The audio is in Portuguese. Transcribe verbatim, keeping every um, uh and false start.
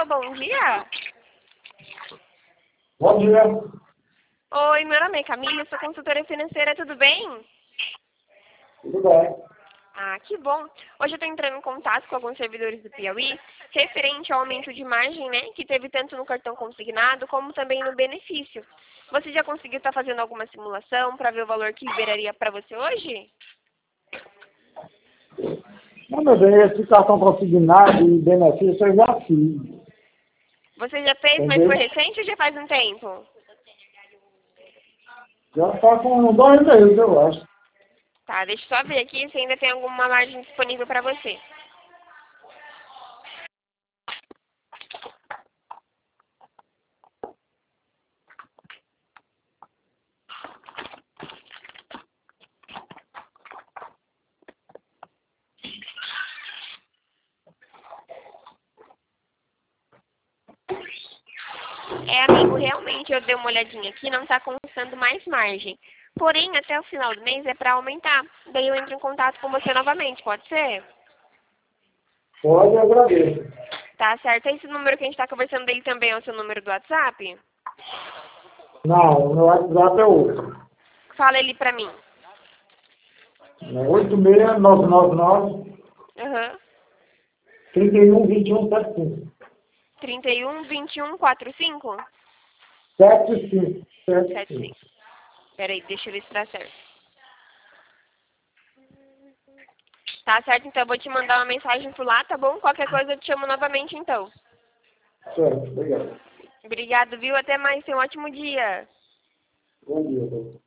bom dia. Bom dia. Oi, meu nome é Camila, sou consultora financeira, tudo bem? Tudo bem. Ah, que bom. Hoje eu estou entrando em contato com alguns servidores do Piauí, referente ao aumento de margem, né, que teve tanto no cartão consignado, como também no benefício. Você já conseguiu estar fazendo alguma simulação para ver o valor que liberaria para você hoje? Não, meu bem, esse cartão consignado e benefício eu já fiz. Você já fez, mas Entendeu? foi recente ou já faz um tempo? Já está com dois meses, eu acho. Tá, deixa eu só ver aqui se ainda tem alguma margem disponível para você. É, amigo, realmente eu dei uma olhadinha aqui, não está constando mais margem. Porém, até o final do mês é para aumentar. Daí eu entro em contato com você novamente, pode ser? Pode, eu agradeço. Tá certo. Esse número que a gente está conversando dele também é o seu número do WhatsApp? Não, o meu WhatsApp é outro. Fala ele pra mim. É oito seis nove nove nove, Aham. três um, dois um, sete cinco. trinta e um, vinte e um, quarenta e cinco? sete cinco. sete setenta e cinco. cinco. Peraí, deixa eu ver se tá certo. Tá certo, então eu vou te mandar uma mensagem por lá, tá bom? Qualquer coisa eu te chamo novamente então. Certo, obrigado. Obrigado, viu? Até mais, tenha um ótimo dia. Bom dia.